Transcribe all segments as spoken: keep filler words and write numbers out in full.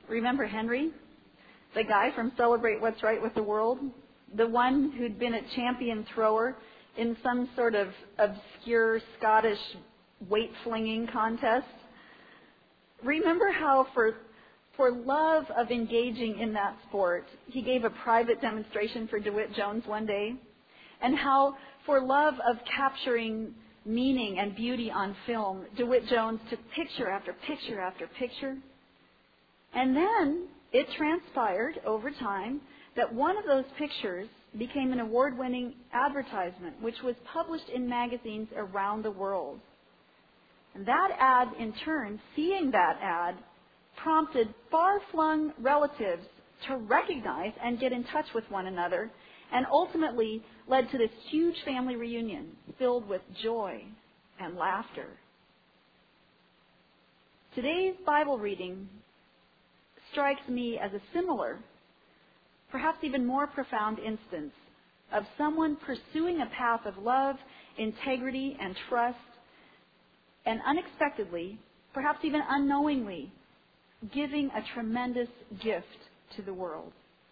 Remember Henry, the guy from Celebrate What's Right with the World? The one who'd been a champion thrower in some sort of obscure Scottish weight-flinging contest? Remember how for, for love of engaging in that sport, he gave a private demonstration for DeWitt Jones one day? And how for love of capturing meaning and beauty on film, DeWitt Jones took picture after picture after picture? And then it transpired over time that one of those pictures became an award-winning advertisement, which was published in magazines around the world. And that ad, in turn, seeing that ad, prompted far-flung relatives to recognize and get in touch with one another, and ultimately led to this huge family reunion filled with joy and laughter. Today's Bible reading strikes me as a similar, perhaps even more profound instance of someone pursuing a path of love, integrity, and trust, and unexpectedly, perhaps even unknowingly, giving a tremendous gift to the world.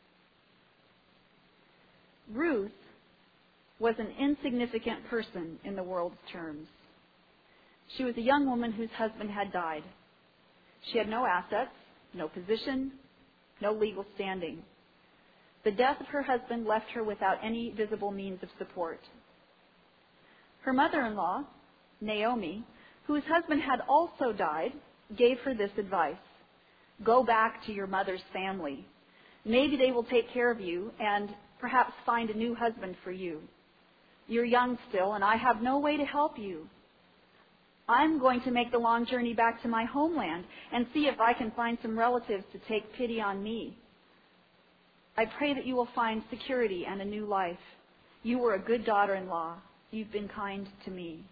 Ruth was an insignificant person in the world's terms. She was a young woman whose husband had died. She had no assets, no position, no legal standing. The death of her husband left her without any visible means of support. Her mother-in-law, Naomi, whose husband had also died, gave her this advice: go back to your mother's family. Maybe they will take care of you and perhaps find a new husband for you. You're young still, and I have no way to help you. I'm going to make the long journey back to my homeland and see if I can find some relatives to take pity on me. I pray that you will find security and a new life. You were a good daughter-in-law. You've been kind to me.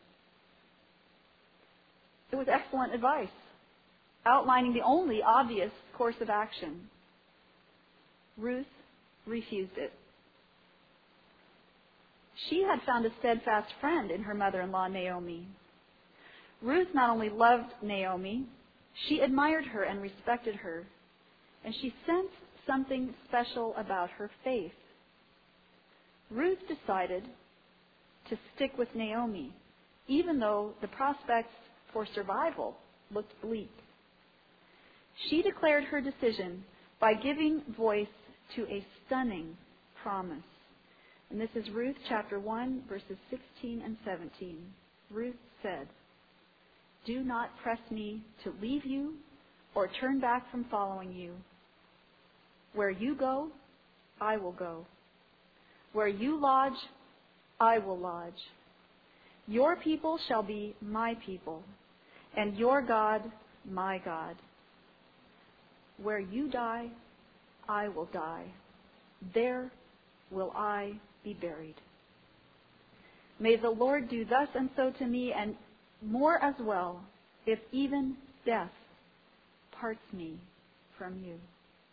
It was excellent advice, outlining the only obvious course of action. Ruth refused it. She had found a steadfast friend in her mother-in-law, Naomi. Ruth not only loved Naomi, she admired her and respected her, and she sensed something special about her faith. Ruth decided to stick with Naomi, even though the prospects for survival looked bleak. She declared her decision by giving voice to a stunning promise. And this is Ruth chapter one, verses sixteen and seventeen. Ruth said, "Do not press me to leave you or turn back from following you. Where you go, I will go. Where you lodge, I will lodge. Your people shall be my people, and your God, my God. Where you die, I will die. There will I be buried. May the Lord do thus and so to me, and more as well, if even death parts me from you."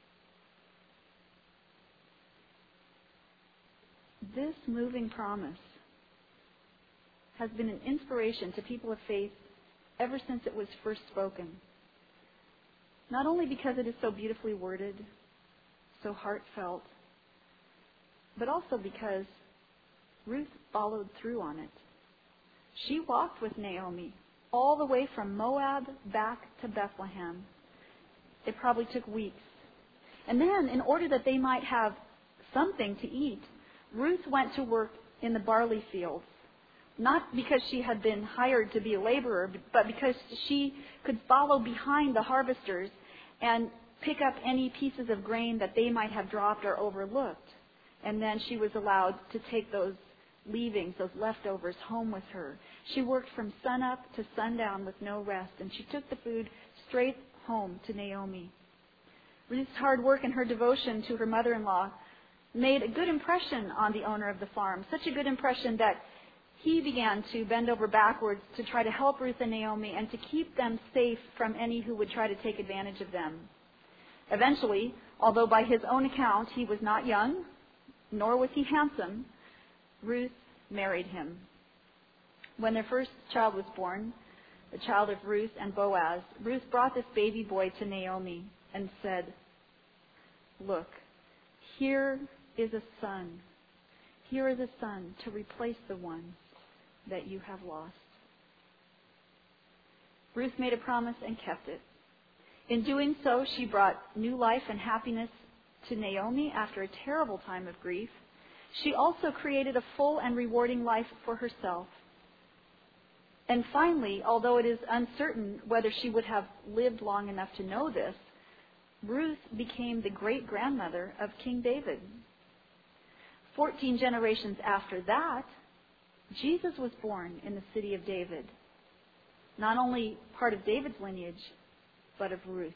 This moving promise has been an inspiration to people of faith ever since it was first spoken. Not only because it is so beautifully worded, so heartfelt, but also because Ruth followed through on it. She walked with Naomi all the way from Moab back to Bethlehem. It probably took weeks. And then, in order that they might have something to eat, Ruth went to work in the barley fields, not because she had been hired to be a laborer, but because she could follow behind the harvesters and pick up any pieces of grain that they might have dropped or overlooked. And then she was allowed to take those leavings, those leftovers, home with her. She worked from sunup to sundown with no rest, and she took the food straight home to Naomi. Ruth's hard work and her devotion to her mother-in-law made a good impression on the owner of the farm, such a good impression that he began to bend over backwards to try to help Ruth and Naomi and to keep them safe from any who would try to take advantage of them. Eventually, although by his own account he was not young, nor was he handsome, Ruth married him. When their first child was born, the child of Ruth and Boaz, Ruth brought this baby boy to Naomi, and said, "Look, here is a son. Here is a son to replace the one that you have lost." Ruth made a promise and kept it. In doing so, she brought new life and happiness to Naomi after a terrible time of grief. She also created a full and rewarding life for herself. And finally, although it is uncertain whether she would have lived long enough to know this, Ruth became the great-grandmother of King David. Fourteen generations after that, Jesus was born in the city of David. Not only part of David's lineage, but of Ruth's.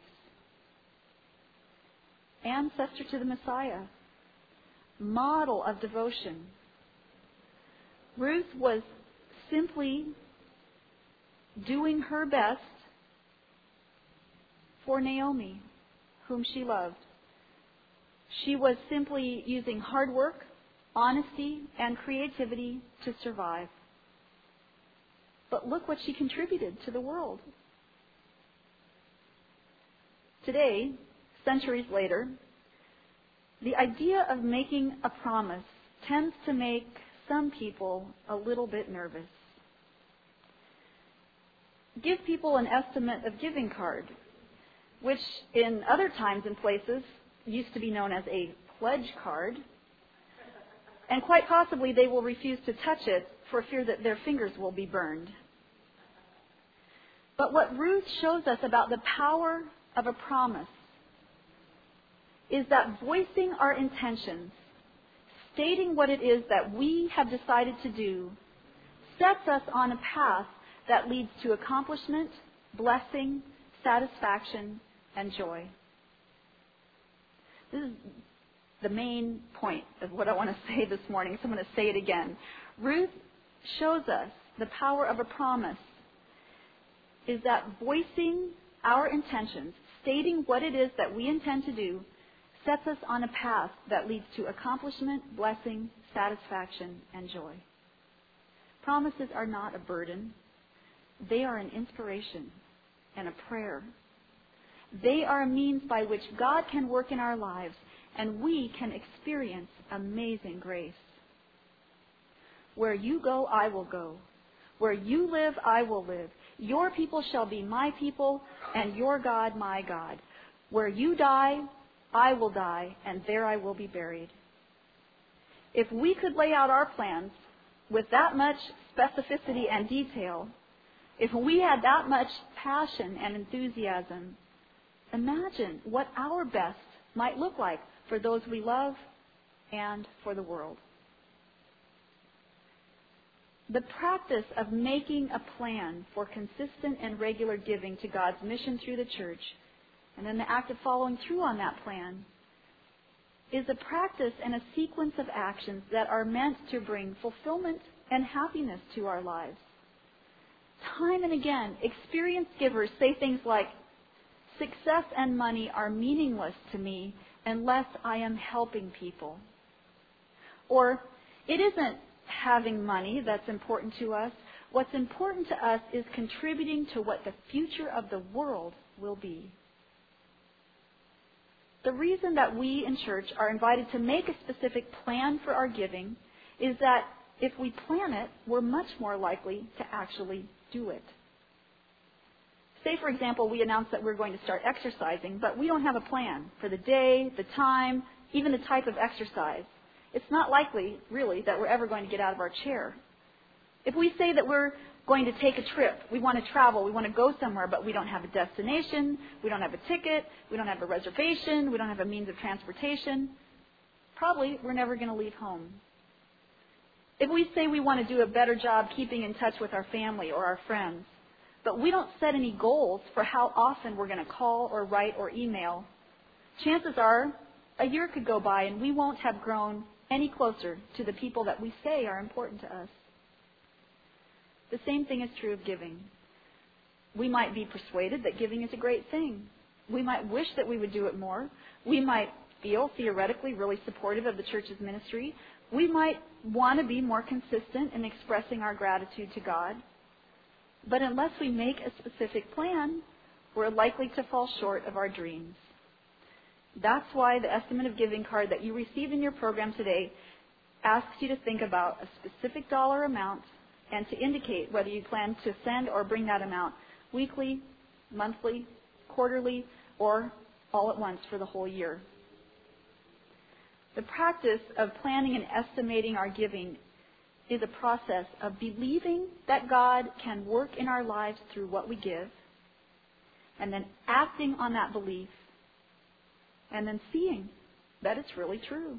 Ancestor to the Messiah. Model of devotion. Ruth was simply doing her best for Naomi, whom she loved. She was simply using hard work, honesty, and creativity to survive. But look what she contributed to the world. Today, centuries later, the idea of making a promise tends to make some people a little bit nervous. Give people an estimate of giving card, which in other times and places used to be known as a pledge card, and quite possibly they will refuse to touch it for fear that their fingers will be burned. But what Ruth shows us about the power of a promise is that voicing our intentions, stating what it is that we have decided to do, sets us on a path that leads to accomplishment, blessing, satisfaction, and joy. This is the main point of what I want to say this morning, so I'm going to say it again. Ruth shows us the power of a promise is that voicing our intentions, stating what it is that we intend to do, sets us on a path that leads to accomplishment, blessing, satisfaction, and joy. Promises are not a burden. They are an inspiration and a prayer. They are a means by which God can work in our lives and we can experience amazing grace. Where you go, I will go. Where you live, I will live. Your people shall be my people, and your God my God. Where you die, I will die, and there I will be buried. If we could lay out our plans with that much specificity and detail, if we had that much passion and enthusiasm, imagine what our best might look like for those we love and for the world. The practice of making a plan for consistent and regular giving to God's mission through the church, and then the act of following through on that plan, is a practice and a sequence of actions that are meant to bring fulfillment and happiness to our lives. Time and again, experienced givers say things like, "Success and money are meaningless to me unless I am helping people." Or, "It isn't having money that's important to us. What's important to us is contributing to what the future of the world will be." The reason that we in church are invited to make a specific plan for our giving is that if we plan it, we're much more likely to actually do it. Say, for example, we announce that we're going to start exercising, but we don't have a plan for the day, the time, even the type of exercise. It's not likely, really, that we're ever going to get out of our chair. If we say that we're going to take a trip, we want to travel, we want to go somewhere, but we don't have a destination, we don't have a ticket, we don't have a reservation, we don't have a means of transportation, probably we're never going to leave home. If we say we want to do a better job keeping in touch with our family or our friends, but we don't set any goals for how often we're going to call or write or email, chances are a year could go by and we won't have grown any closer to the people that we say are important to us. The same thing is true of giving. We might be persuaded that giving is a great thing. We might wish that we would do it more. We might feel theoretically really supportive of the church's ministry. We might want to be more consistent in expressing our gratitude to God. But unless we make a specific plan, we're likely to fall short of our dreams. That's why the estimate of giving card that you received in your program today asks you to think about a specific dollar amount and to indicate whether you plan to send or bring that amount weekly, monthly, quarterly, or all at once for the whole year. The practice of planning and estimating our giving is a process of believing that God can work in our lives through what we give, and then acting on that belief, and then seeing that it's really true.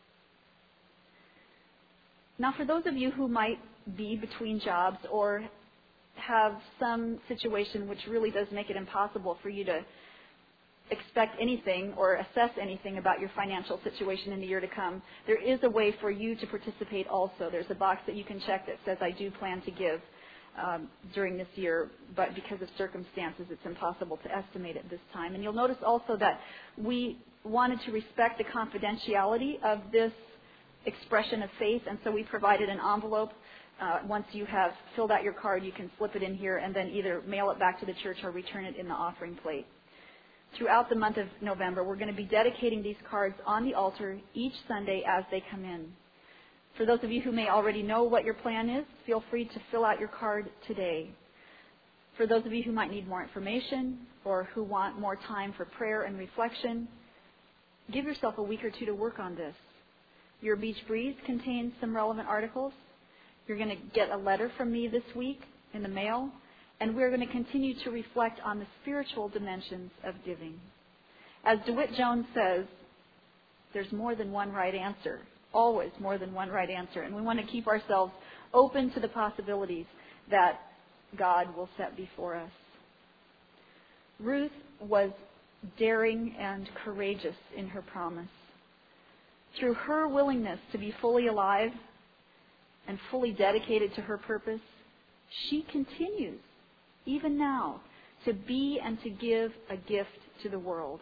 Now, for those of you who might be between jobs or have some situation which really does make it impossible for you to expect anything or assess anything about your financial situation in the year to come, there is a way for you to participate also. There's a box that you can check that says, I do plan to give um, during this year, but because of circumstances, it's impossible to estimate at this time. And you'll notice also that we wanted to respect the confidentiality of this expression of faith, and so we provided an envelope. Uh, once you have filled out your card, you can slip it in here and then either mail it back to the church or return it in the offering plate. Throughout the month of November, we're going to be dedicating these cards on the altar each Sunday as they come in. For those of you who may already know what your plan is, feel free to fill out your card today. For those of you who might need more information or who want more time for prayer and reflection, give yourself a week or two to work on this. Your Beach Breeze contains some relevant articles. You're going to get a letter from me this week in the mail, and we're going to continue to reflect on the spiritual dimensions of giving. As DeWitt Jones says, there's more than one right answer, always more than one right answer, and we want to keep ourselves open to the possibilities that God will set before us. Ruth was daring and courageous in her promise. Through her willingness to be fully alive and fully dedicated to her purpose, she continues, even now, to be and to give a gift to the world.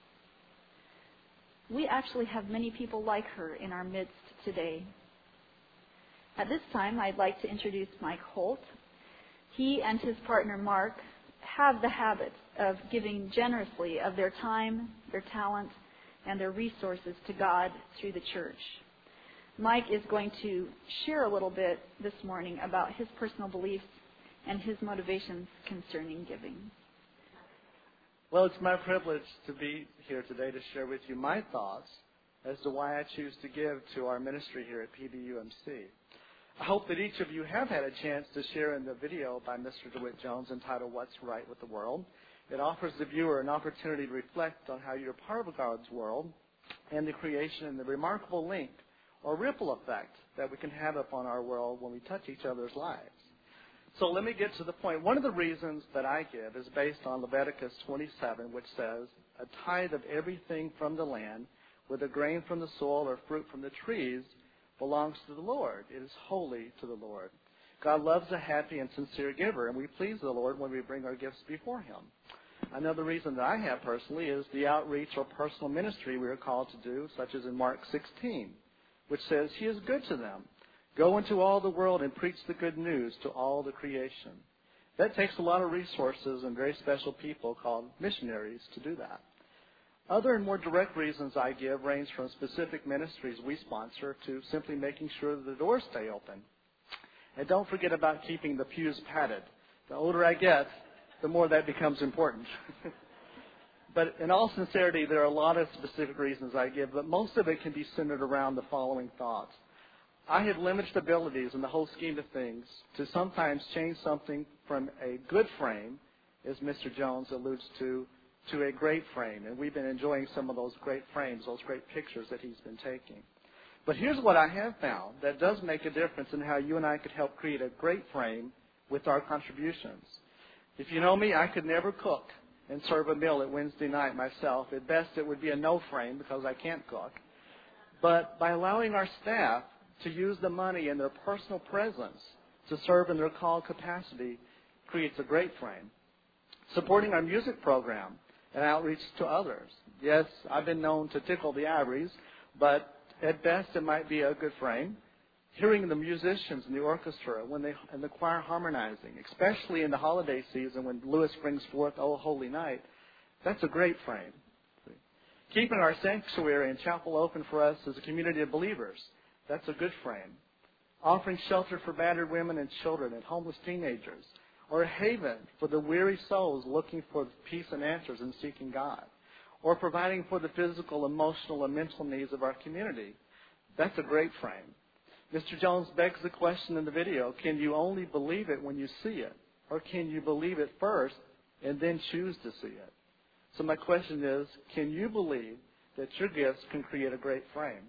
We actually have many people like her in our midst today. At this time, I'd like to introduce Mike Holt. He and his partner, Mark, have the habit of giving generously of their time, their talent, and their resources to God through the church. Mike is going to share a little bit this morning about his personal beliefs and his motivations concerning giving. Well, it's my privilege to be here today to share with you my thoughts as to why I choose to give to our ministry here at P B U M C. I hope that each of you have had a chance to share in the video by Mister DeWitt Jones entitled What's Right with the World. It offers the viewer an opportunity to reflect on how you're part of God's world and the creation and the remarkable link or ripple effect that we can have upon our world when we touch each other's lives. So let me get to the point. One of the reasons that I give is based on Leviticus twenty-seven, which says, a tithe of everything from the land, whether grain from the soil or fruit from the trees, belongs to the Lord. It is holy to the Lord. God loves a happy and sincere giver, and we please the Lord when we bring our gifts before Him. Another reason that I have personally is the outreach or personal ministry we are called to do, such as in Mark sixteen, which says, He is good to them. Go into all the world and preach the good news to all the creation. That takes a lot of resources and very special people called missionaries to do that. Other and more direct reasons I give range from specific ministries we sponsor to simply making sure that the doors stay open. And don't forget about keeping the pews padded. The older I get, the more that becomes important. But in all sincerity, there are a lot of specific reasons I give, but most of it can be centered around the following thoughts. I have limited abilities in the whole scheme of things to sometimes change something from a good frame, as Mister Jones alludes to, to a great frame. And we've been enjoying some of those great frames, those great pictures that he's been taking. But here's what I have found that does make a difference in how you and I could help create a great frame with our contributions. If you know me, I could never cook and serve a meal at Wednesday night myself. At best, it would be a no frame because I can't cook. But by allowing our staff to use the money in their personal presence to serve in their called capacity creates a great frame. Supporting our music program and outreach to others. Yes, I've been known to tickle the ivories, but at best it might be a good frame. Hearing the musicians in the orchestra when they and the choir harmonizing, especially in the holiday season when Lewis brings forth "O Holy Night," that's a great frame. Keeping our sanctuary and chapel open for us as a community of believers, that's a good frame. Offering shelter for battered women and children and homeless teenagers, or a haven for the weary souls looking for peace and answers and seeking God, or providing for the physical, emotional, and mental needs of our community. That's a great frame. Mister Jones begs the question in the video, can you only believe it when you see it? Or can you believe it first and then choose to see it? So my question is, can you believe that your gifts can create a great frame?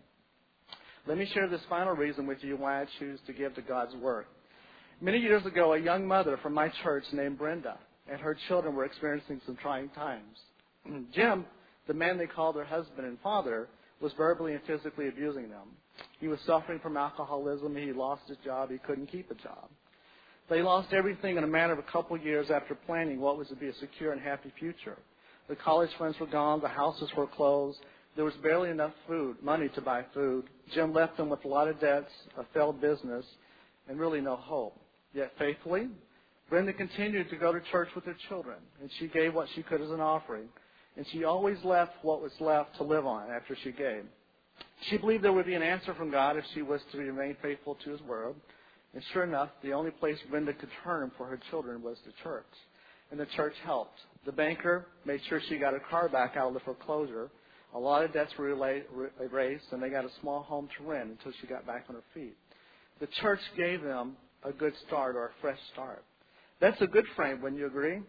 Let me share this final reason with you why I choose to give to God's work. Many years ago, a young mother from my church named Brenda and her children were experiencing some trying times. Jim, the man they called their husband and father, was verbally and physically abusing them. He was suffering from alcoholism. He lost his job. He couldn't keep a job. They lost everything in a matter of a couple of years after planning what was to be a secure and happy future. The college funds were gone. The houses were closed. There was barely enough food, money to buy food. Jim left them with a lot of debts, a failed business, and really no hope. Yet faithfully, Brenda continued to go to church with her children, and she gave what she could as an offering, and she always left what was left to live on after she gave. She believed there would be an answer from God if she was to remain faithful to His Word, and sure enough, the only place Brenda could turn for her children was the church, and the church helped. The banker made sure she got her car back out of the foreclosure. A lot of debts were erased, and they got a small home to rent until she got back on her feet. The church gave them a good start or a fresh start. That's a good frame, wouldn't you agree?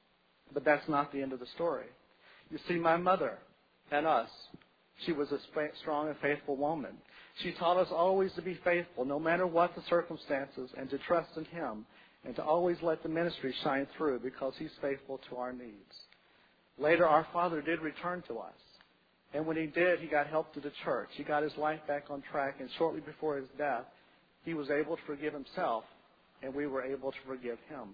But that's not the end of the story. You see, my mother and us, she was a strong and faithful woman. She taught us always to be faithful, no matter what the circumstances, and to trust in Him, and to always let the ministry shine through because He's faithful to our needs. Later, our father did return to us. And when he did, he got help to the church. He got his life back on track, and shortly before his death, he was able to forgive himself, and we were able to forgive him.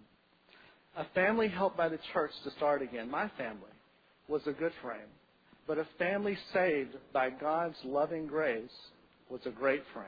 A family helped by the church to start again, my family, was a good frame. But a family saved by God's loving grace was a great frame.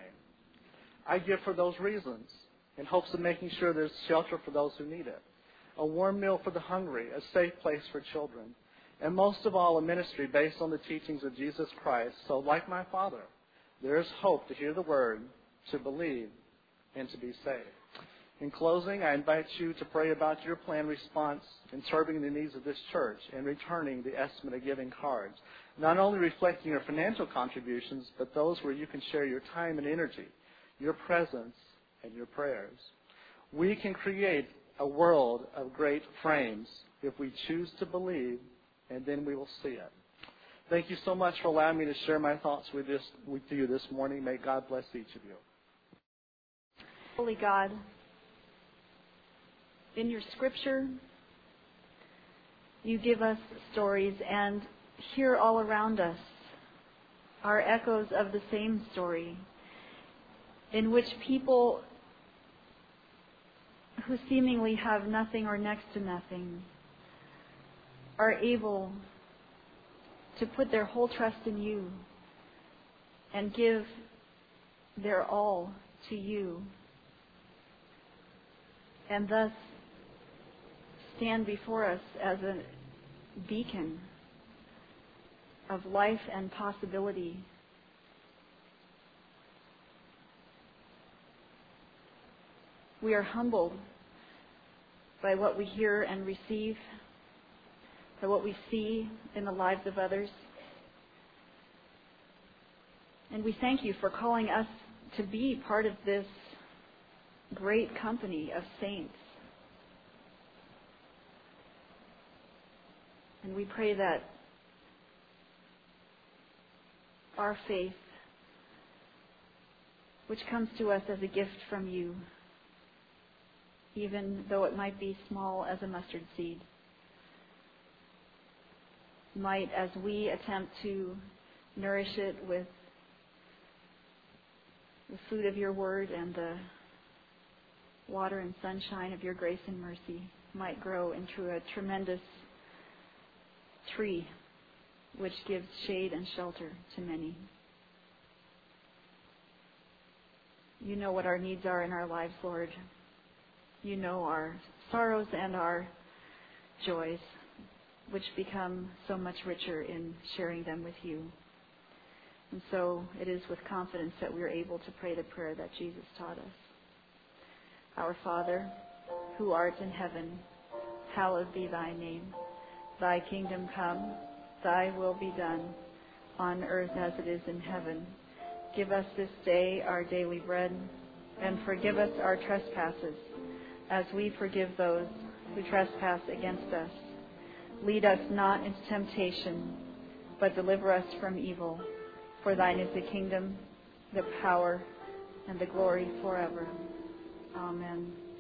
I give for those reasons, in hopes of making sure there's shelter for those who need it, a warm meal for the hungry, a safe place for children, and most of all, a ministry based on the teachings of Jesus Christ. So like my father, there is hope to hear the word, to believe, and to be saved. In closing, I invite you to pray about your planned response in serving the needs of this church and returning the estimate of giving cards, not only reflecting your financial contributions, but those where you can share your time and energy, your presence, and your prayers. We can create a world of great frames if we choose to believe, and then we will see it. Thank you so much for allowing me to share my thoughts with, this, with you this morning. May God bless each of you. Holy God, in your scripture, you give us stories, and here all around us are echoes of the same story, in which people who seemingly have nothing or next to nothing are able to put their whole trust in you and give their all to you, and thus stand before us as a beacon of life and possibility. We are humbled by what we hear and receive, by what we see in the lives of others. And we thank you for calling us to be part of this great company of saints. And we pray that our faith, which comes to us as a gift from you, even though it might be small as a mustard seed, might, as we attempt to nourish it with the food of your word and the water and sunshine of your grace and mercy, might grow into a tremendous tree which gives shade and shelter to many. You know what our needs are in our lives, Lord. You know our sorrows and our joys. which become so much richer in sharing them with you. And so it is with confidence that we are able to pray the prayer that Jesus taught us. Our Father, who art in heaven, hallowed be thy name. Thy kingdom come, thy will be done, on earth as it is in heaven. Give us this day our daily bread, and forgive us our trespasses, as we forgive those who trespass against us. Lead us not into temptation, but deliver us from evil. For thine is the kingdom, the power, and the glory forever. Amen.